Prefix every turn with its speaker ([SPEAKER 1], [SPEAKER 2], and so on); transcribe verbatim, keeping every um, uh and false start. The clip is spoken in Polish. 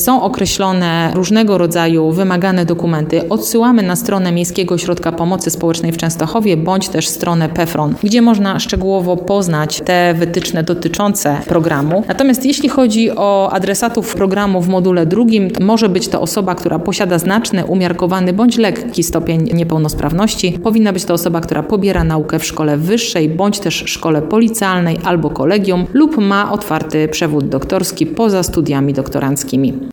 [SPEAKER 1] są określone różnego rodzaju wymagane dokumenty, odsyłamy na stronę Miejskiego Ośrodka Pomocy Społecznej w Częstochowie bądź też stronę PEFRON, gdzie można szczegółowo poznać te wytyczne dotyczące programu. Natomiast jeśli chodzi o adresatów programu w module drugim, może być to osoba, która posiada znaczny, umiarkowany bądź lekki stopień niepełnosprawności. Powinna być to osoba, która pobiera naukę w szkole wyższej bądź też szkole policjalnej albo kolegium lub ma otwarty przewód doktorski poza studiami doktoranckimi.